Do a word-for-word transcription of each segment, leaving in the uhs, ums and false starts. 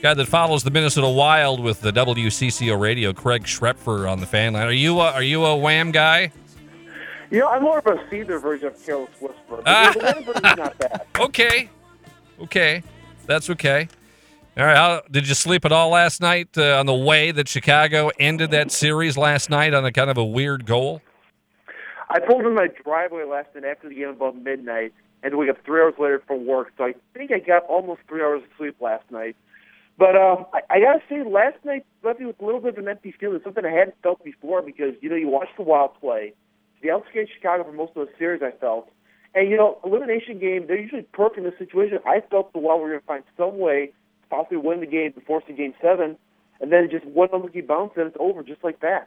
guy that follows the Minnesota Wild with the W C C O radio, Craig Schrepfer on the fan line. Are you a, are you a Wham guy? You know, I'm more of a Caesar version of Careless Whisper. But ah. The Wham version's not bad. Okay. Okay. That's okay. All right. How, did you sleep at all last night uh, on the way that Chicago ended that series last night on a kind of a weird goal? I pulled in my driveway last night after the game about midnight and to wake up three hours later from work. So I think I got almost three hours of sleep last night. But um, I, I got to say, last night left me with a little bit of an empty feeling, something I hadn't felt before because, you know, you watch the Wild play. The outscared Chicago for most of the series, I felt. And, you know, elimination game, they're usually perfect in this situation. I felt the Wild were going to find some way to possibly win the game before forcing game seven, and then just one unlucky bounce, and it's over just like that.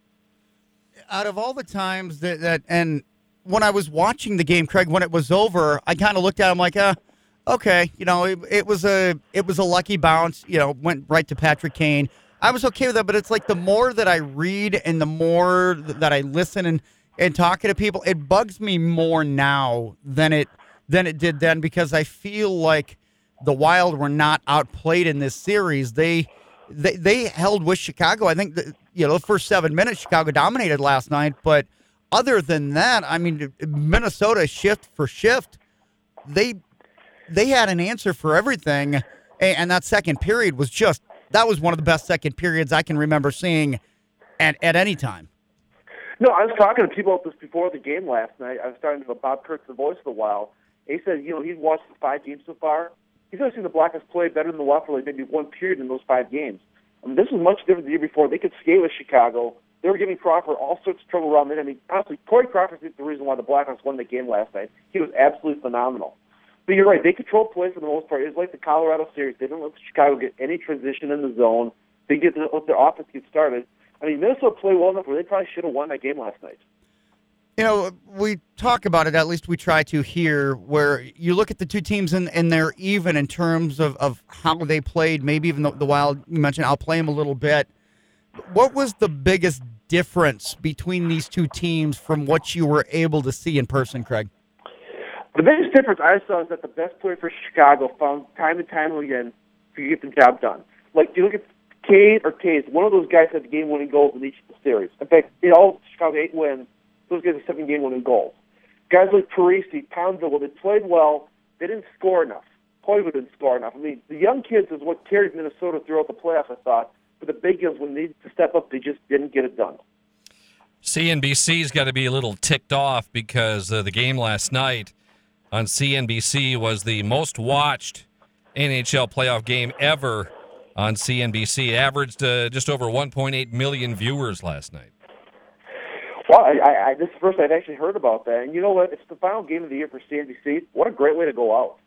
Out of all the times that, that and when I was watching the game, Craig, when it was over, I kind of looked at him like, uh, okay, you know, it, it was a it was a lucky bounce, you know, went right to Patrick Kane. I was okay with that, but it's like the more that I read and the more that I listen and And talking to people, it bugs me more now than it than it did then because I feel like the Wild were not outplayed in this series. They they they held with Chicago. I think that, you know, the first seven minutes Chicago dominated last night, but other than that, I mean, Minnesota shift for shift, they they had an answer for everything, and that second period was just that was one of the best second periods I can remember seeing at at any time. No, I was talking to people about this before the game last night. I was talking to Bob Kurtz, the voice of the Wild. He said, you know, he's watched the five games so far. He's only seen the Blackhawks play better than the Wild for like maybe one period in those five games. I mean, this was much different the year before. They could skate with Chicago. They were giving Crawford all sorts of trouble around there. I mean, honestly, Corey Crawford is the reason why the Blackhawks won the game last night. He was absolutely phenomenal. But you're right. They controlled play for the most part. It was like the Colorado series. They didn't let Chicago get any transition in the zone. They didn't get let their offense get started. I mean, Minnesota played well enough where they probably should have won that game last night. You know, we talk about it, at least we try to here, where you look at the two teams and, and they're even in terms of, of how they played, maybe even the, the Wild, you mentioned, I'll play them a little bit. What was the biggest difference between these two teams from what you were able to see in person, Craig? The biggest difference I saw is that the best player for Chicago found time and time again to get the job done. Like, you look at Cade or Taze, one of those guys had the game-winning goals in each of the series. In fact, in all Chicago eight wins, those guys are seven game-winning goals. Guys like Parisi, Poundville, well, they played well. They didn't score enough. Koivu didn't score enough. I mean, the young kids is what carried Minnesota throughout the playoffs, I thought. But the big guns, when they needed to step up, they just didn't get it done. C N B C's got to be a little ticked off because uh, the game last night on C N B C was the most watched N H L playoff game ever on C N B C. It averaged uh, just over one point eight million viewers last night. Well, I, I, this is the first I've actually heard about that. And you know what? It's the final game of the year for C N B C. What a great way to go out.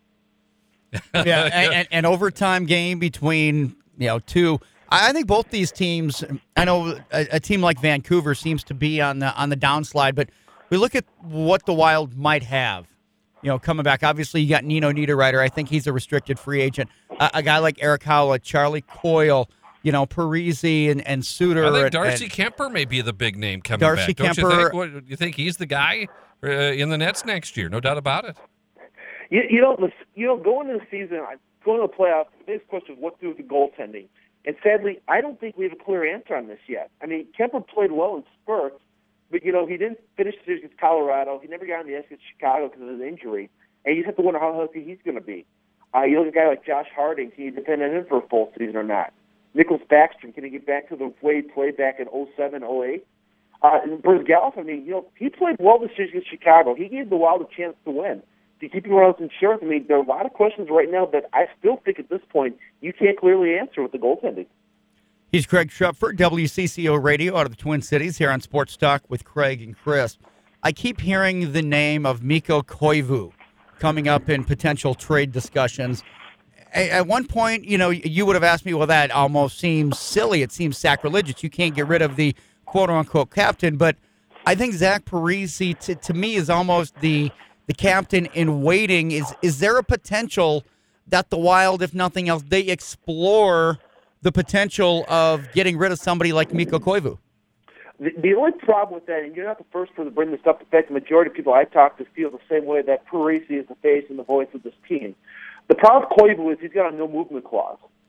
yeah, and, an overtime game between, you know, two. I think both these teams, I know a, a team like Vancouver seems to be on the on the downslide, but we look at what the Wild might have, you know, coming back. Obviously, you got Nino Niederreiter. I think he's a restricted free agent. A, a guy like Eric Howlett, Charlie Coyle, you know, Parisi and, and Suter. I think and, Darcy and Kemper may be the big name coming Darcy back. Don't Kemper, you think? What, you think he's the guy uh, in the Nets next year? No doubt about it. You, you know, you know, going into the season, going to the playoffs, the biggest question is what to do with the goaltending. And sadly, I don't think we have a clear answer on this yet. I mean, Kemper played well in spurts, but, you know, he didn't finish the series against Colorado. He never got on the ice against Chicago because of his injury. And you just have to wonder how healthy he's going to be. Uh, you look at a guy like Josh Harding, can you depend on him for a full season or not? Nicholas Backstrom, can he get back to the way he played back in oh seven, oh eight? Uh, and Bruce Galloff, I mean, you know, he played well this series against Chicago. He gave the Wild a chance to win. To keep him around insurance, I mean, there are a lot of questions right now that I still think at this point you can't clearly answer with the goaltending. He's Craig Schrepfer, W C C O Radio out of the Twin Cities here on Sports Talk with Craig and Chris. I keep hearing the name of Mikko Koivu coming up in potential trade discussions. At one point, you know, you would have asked me, well, that almost seems silly. It seems sacrilegious. You can't get rid of the quote-unquote captain. But I think Zach Parise, to, to me, is almost the the captain in waiting. Is, is there a potential that the Wild, if nothing else, they explore the potential of getting rid of somebody like Mikko Koivu? The, the only problem with that, and you're not the first person to bring this up, in fact, the majority of people I talk to feel the same way, that Parise is the face and the voice of this team. The problem with Koivu is he's got a no-movement clause.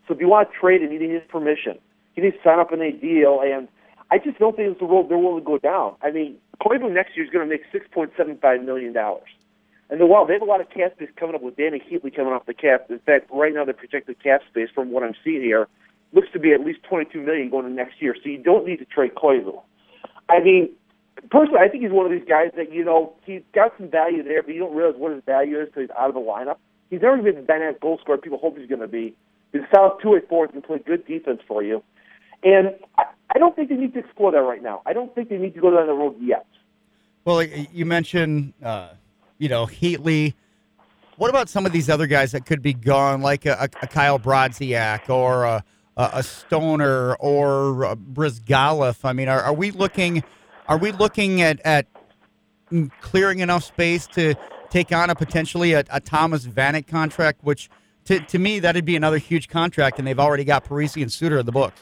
So if you want to trade him, you need his permission. You need to sign up in a deal, and I just don't think it's the road they're willing to go down. I mean, Koivu next year is going to make six point seven five million dollars. And the Wild, they have a lot of cap space coming up with Danny Heatley coming off the cap. In fact, right now the projected cap space, from what I'm seeing here, looks to be at least twenty-two million dollars going to next year. So you don't need to trade Koivu. I mean, personally, I think he's one of these guys that, you know, he's got some value there, but you don't realize what his value is until he's out of the lineup. He's never been the dynamic goal scorer people hope he's going to be. He's a solid two-way forward and can play good defense for you. And I, I don't think they need to explore that right now. I don't think they need to go down the road yet. Well, you mentioned, uh, you know, Heatley. What about some of these other guys that could be gone, like a, a Kyle Brodziak or a, a Stoner or a Brizgalov? I mean, are, are we looking? Are we looking at, at clearing enough space to take on a potentially a, a Thomas Vanek contract, which to to me that'd be another huge contract, and they've already got Parise and Suter in the books.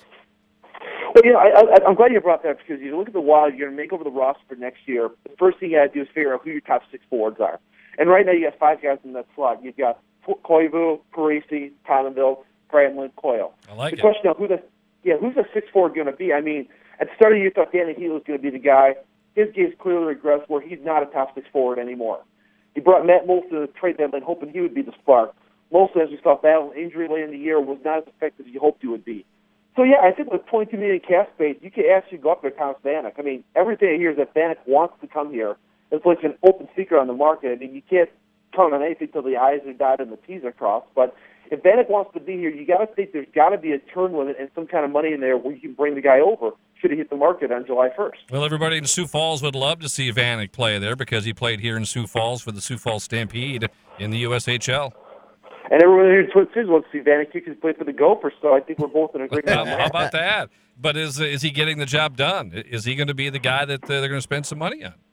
Well, you know, I, I, I'm glad you brought that up because you look at the Wild, you're going to make over the roster for next year. The first thing you got to do is figure out who your top six forwards are. And right now you got five guys in that slot. You've got Koivu, Parise, Tonnenville, Granlund, Coyle. I like the it. The question now, who the yeah, who's the sixth forward going to be? I mean, at the start of the year, you thought Danny Heatley was going to be the guy. His game's clearly regressed where he's not a top six forward anymore. He brought Matt Moulson to the trade deadline hoping he would be the spark. Moulson, as we saw, battle injury late in the year, was not as effective as you hoped he would be. So, yeah, I think with twenty-two million dollars cap space, you could actually go up there, Thomas Vanek. I mean, everything I hear is that Vanek wants to come here. It's like an open secret on the market. I mean, you can't count on anything until the I's are dotted and the T's are crossed. But if Vanek wants to be here, you got to think there's got to be a turn limit and some kind of money in there where you can bring the guy over should he hit the market on July first. Well, everybody in Sioux Falls would love to see Vanek play there because he played here in Sioux Falls for the Sioux Falls Stampede in the U S H L. And everyone here in Twin Cities wants to see Vanek kick his play for the Gophers, so I think we're both in agreement on that. How about that? But is is he getting the job done? Is he going to be the guy that uh, they're going to spend some money on?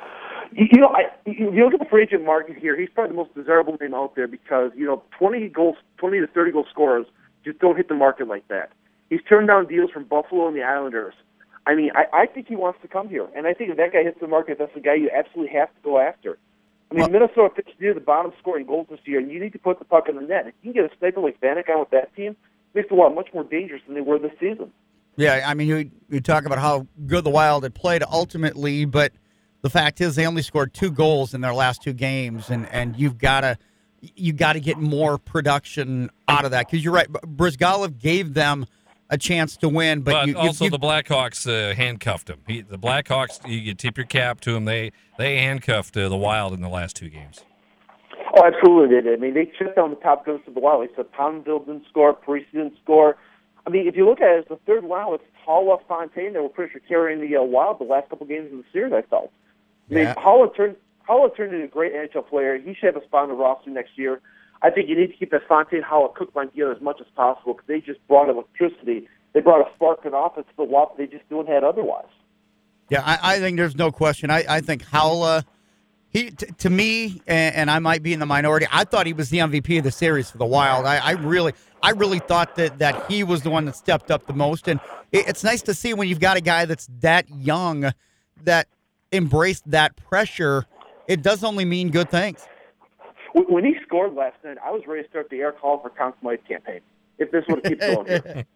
You know, I, you look at the free agent market here. He's probably the most desirable name out there because you know, twenty goals, twenty to thirty goal scorers just don't hit the market like that. He's turned down deals from Buffalo and the Islanders. I mean, I, I think he wants to come here, and I think if that guy hits the market, that's the guy you absolutely have to go after. I mean, well, Minnesota pitched near the bottom scoring goals this year, and you need to put the puck in the net. If you can get a sniper like Vanek on with that team, it makes the Wild much more dangerous than they were this season. Yeah, I mean, you, you talk about how good the Wild had played ultimately, but the fact is they only scored two goals in their last two games, and, and you've got to you got to get more production out of that because you're right. Brizgalov gave them a chance to win, but, but you, also you, the Blackhawks uh, handcuffed him. He, the Blackhawks, you, you tip your cap to them. They they handcuffed uh, the Wild in the last two games. Oh, absolutely they did. I mean, they shut down the top guns of the Wild. They said Tonnenville didn't score, Parise didn't score. I mean, if you look at it, as the third line, it's Haula, Fontaine that were pretty sure carrying the uh, Wild the last couple games of the series, I felt. I mean, yeah. Haula turned, Haula turned into a great N H L player. He should have a spot on the roster next year. I think you need to keep that Fontaine-Haula cook line together as much as possible because they just brought electricity. They brought a spark in offense to the Wild they just don't had otherwise. Yeah, I, I think there's no question. I, I think Haula, he t- to me, and, and I might be in the minority, I thought he was the M V P of the series for the Wild. I, I really I really thought that, that he was the one that stepped up the most. And it, it's nice to see when you've got a guy that's that young that embraced that pressure. It does only mean good things. When he scored last night, I was ready to start the Eric Hall for Conn Smythe campaign. If this would keep going here.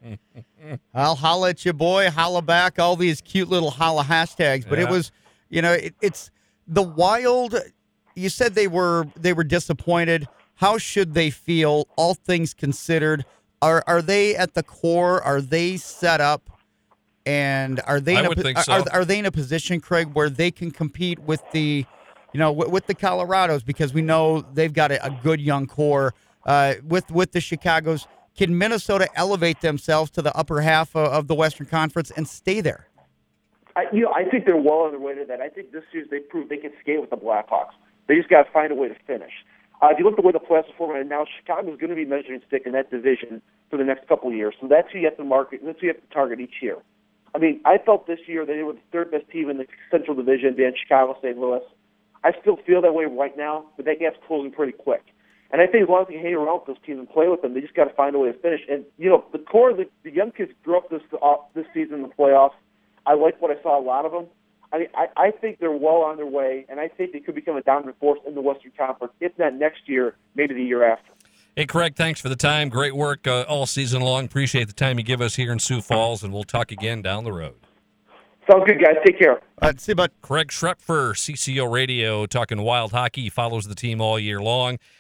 I'll holla at you, boy, holla back, all these cute little holla hashtags. But yeah. it was, you know, it, it's the Wild. You said they were they were disappointed. How should they feel, all things considered? Are are they at the core? Are they set up? And are they I in would a, think so. are, are they in a position, Craig, where they can compete with the, you know, with, with the Colorados because we know they've got a, a good young core. Uh, with with the Chicagos. Can Minnesota elevate themselves to the upper half of, of the Western Conference and stay there? I, you know, I think they're well on their way to that. I think this year they proved they can skate with the Blackhawks. They just got to find a way to finish. Uh, if you look at the way the playoffs are formed now, Chicago's going to be measuring stick in that division for the next couple of years. So that's who you have to market. That's who you have to target each year. I mean, I felt this year they were the third best team in the Central Division, being Chicago, Saint Louis. I still feel that way right now, but that gap's closing pretty quick. And I think as long as they hang around with those teams and play with them, they just got to find a way to finish. And, you know, the core, the, the young kids grew up this uh, this season in the playoffs. I like what I saw a lot of them. I mean, I, I think they're well on their way, and I think they could become a dominant force in the Western Conference, if not next year, maybe the year after. Hey, Craig, thanks for the time. Great work uh, all season long. Appreciate the time you give us here in Sioux Falls, and we'll talk again down the road. Sounds good, guys. Take care. Uh, see, but Craig Schrepfer, C C O Radio, talking Wild hockey. He follows the team all year long.